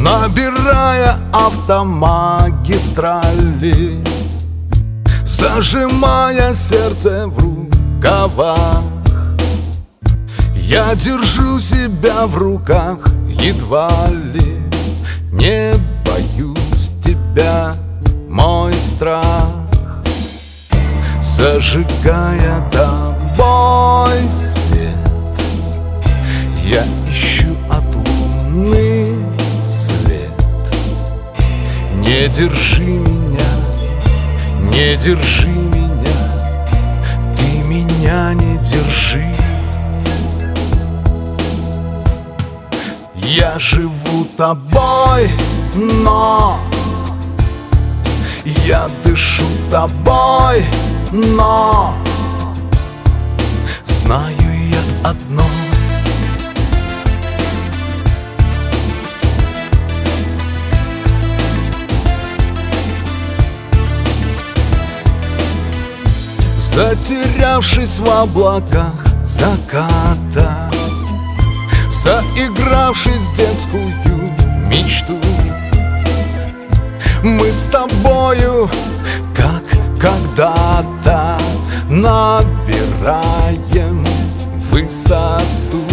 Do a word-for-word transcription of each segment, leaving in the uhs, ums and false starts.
Набирая автомагистрали, зажимая сердце в рукавах, я держу себя в руках едва ли. Не боюсь тебя, мой страх. Зажигая тобой свет, я ищу от луны след. Не держи меня, не держи меня, ты меня не держи. Я живу тобой, но я дышу тобой, но знаю я одно: затерявшись в облаках заката, заигравшись в детскую мечту, мы с тобою, как когда-то, набираем высоту.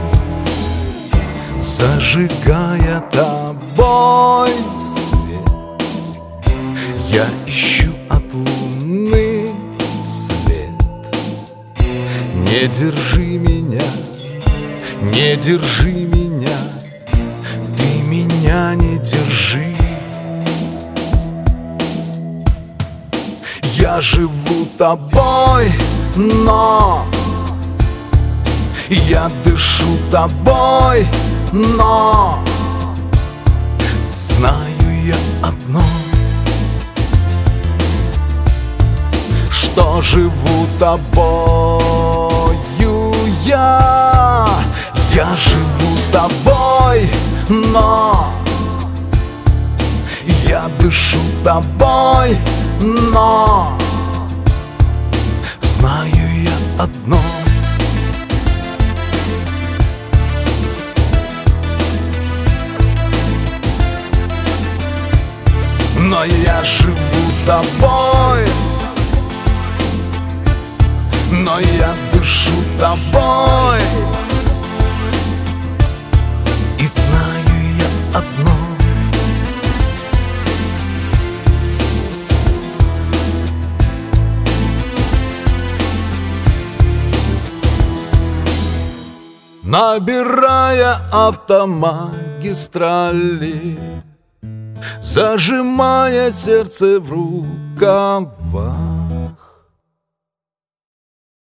Зажигая тобой свет, я ищу от луны след. Не держи меня, не держи меня, ты меня не держи. Я живу тобой, но я дышу тобой, но знаю я одно: что живу тобою я. Я живу тобой, но я дышу тобой, но знаю я одно: но я живу тобой, но я дышу тобой, и знаю я одно: набирая автомагистрали, зажимая сердце в рукавах,